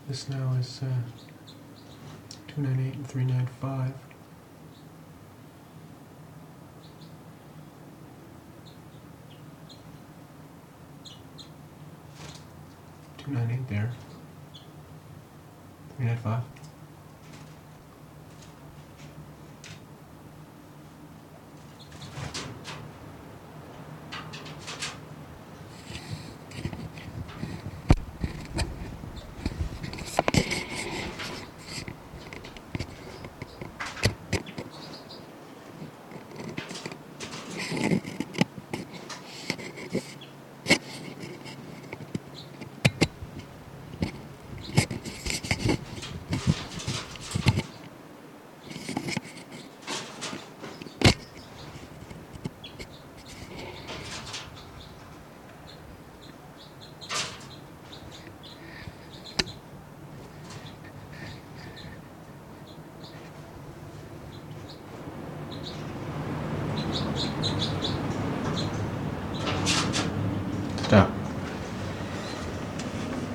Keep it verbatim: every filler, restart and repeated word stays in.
This now is uh, two ninety-eight and three ninety-five. two ninety-eight there. three ninety-five. Stop.